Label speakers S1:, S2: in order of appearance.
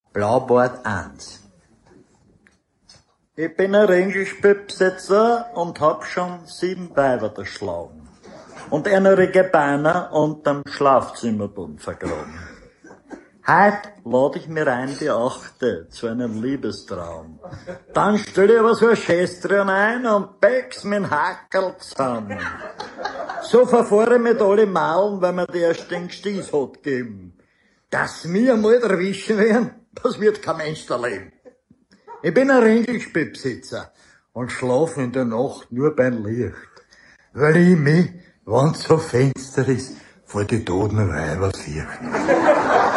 S1: Blaubart 1. Ich bin ein Ringelspielbesitzer und hab schon 7 Weiber erschlagen. Und eine Gebeine unterm Schlafzimmerboden vergraben. Heute lade ich mir ein die 8. zu einem Liebestraum. Dann stell ich aber so ein Schästchen ein und beck's mit Hackerl zusammen. So verfahre ich mit alle Maulen, weil mir die erst den Stieß hat gegeben. Dass mir mal erwischen werden, das wird kein Mensch erleben. Ich bin ein Ringelspielbesitzer und schlaf in der Nacht nur beim Licht. Weil ich mich, wenn's so Fenster ist, vor die toten Weiber fürchte.